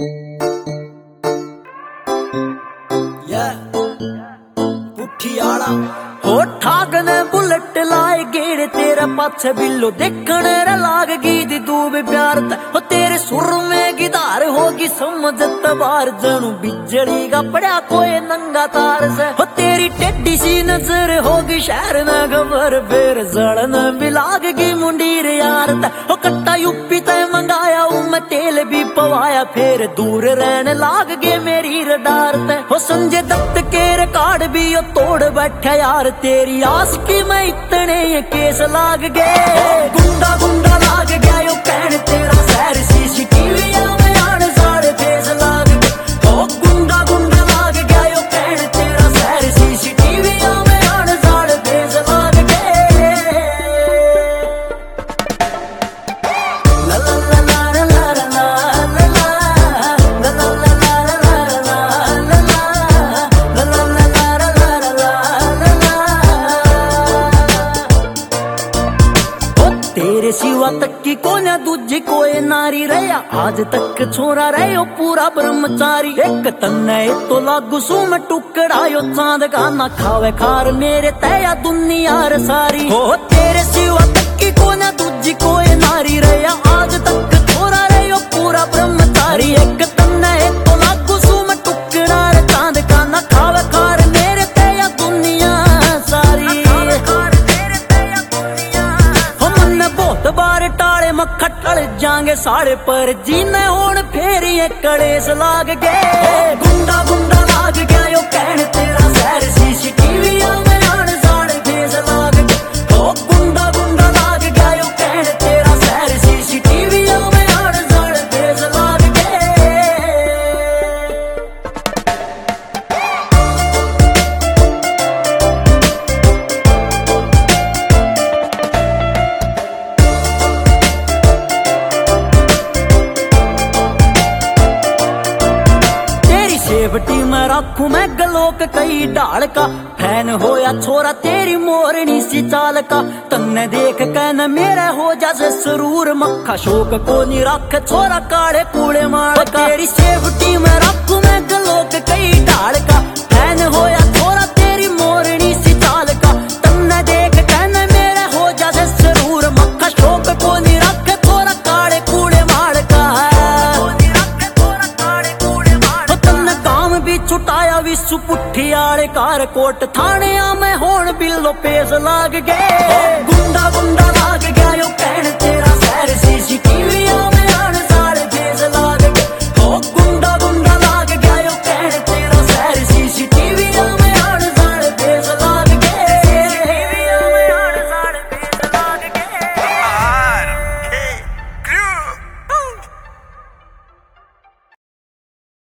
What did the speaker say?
हो ठाक ने बुलेट लाए गेड़ तेरा पाछे बिल्लो देखण रे लाग गीत दूब प्यार हो तेरे सुर में गिटार होगी समझ तबार जनू बिजली का पड़ा कोई नंगा तार से हो तेरी टेढ़ी सी नजर होगी शहर न खबर फिर जड़न भी लाग गई मुंडीर यार हो कट्टा यूपी तय मंगाया मैं तेल भी पवाया फिर दूर रहने लाग गए मेरी रडार हो संजय दत्त के रिकॉर्ड भी यो तोड़ बैठा यार तेरी आस की मैं इतने ये केस लाग गए गुंडा गुंडा लाग गया यो कहन तेरा शहर सीसीटीवी में आने सारे फेस लाग गए ओ गुंडा गुंडा लाग गया यो कहन तेरा शहर सीसीटीवी में आने सारे फेस लाग गए ला ला ला ला ला ला तेरे सिवा तक की कोन्या दूजी कोई नारी रहा आज तक छोरा रहे हो पूरा ब्रह्मचारी एक तन्ने तो लागू सू में टुकड़ा यो चांद का ना खावे खार मेरे तया दुनिया सारी हो तेरे सिवा तक की कोन्या दूजी कोई नारी रहा आज तक छोरा रहे हो पूरा ब्रह्मचारी एक तन्ने तो लागू सू में टुकड़ा चांद का ना खावे खार मेरे तया दुनिया सारी बहुत बार टाले मक्खा टल जांगे साढ़े पर जीने होन फेर ये कड़ेस लाग गए गुंडा गुंडा लाग गया यो कहन तेरा शहर सीसीटीवी में आने साढ़े फेस लाग गए ओ गुंडा गुंडा लाग गया यो कहन तेरा शहर सीसीटीवी में आने साढ़े फेस लाग गए सेवटी में रखू मैं गलोक कई डाल का फैन होया छोरा तेरी मोरनी सी चाल का तन्ने देख कहना मेरा हो जैसे सरूर मक्खा शोक को नहीं रख छोरा काले कूड़े मार का तेरी सेवटी में रखू मैं गलोक कई डाल का फैन होया छोरा तेरी मोरनी सी चाल का तन्ने देख कहना मेरा हो जैसे सरूर मक्खा शोक को नहीं रख छोरा काले कूड़े मार का छुटाया विश्व पुठी आले कार कोट थाने में होन बिल्लो पेश लाग गए गुंडा गुंडा लाग गया यो कहन तेरा शहर सीसीटीवी